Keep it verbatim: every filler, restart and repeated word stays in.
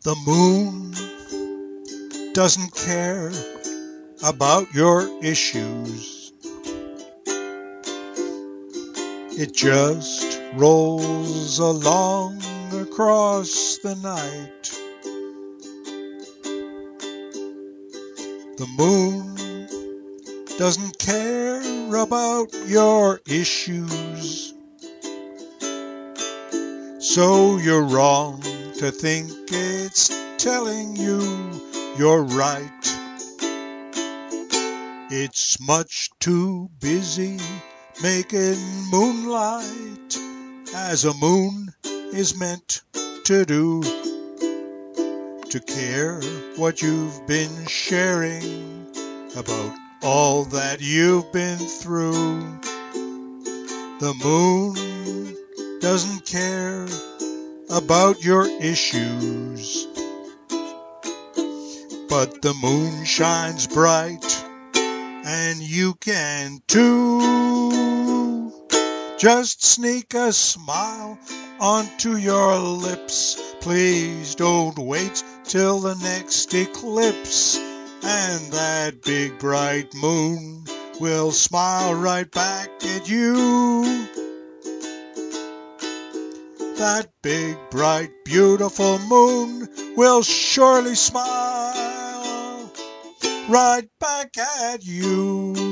The moon doesn't care about your issues. It just rolls along across the night. The moon doesn't care about your issues. So you're wrong to think it's telling you you're right. It's much too busy making moonlight, as a moon is meant to do, to care what you've been sharing about all that you've been through. The moon doesn't care about your issues, but the moon shines bright, and you can too. Just sneak a smile onto your lips. Please don't wait till the next eclipse, and that big bright moon will smile right back at you. That big, bright, beautiful moon will surely smile right back at you.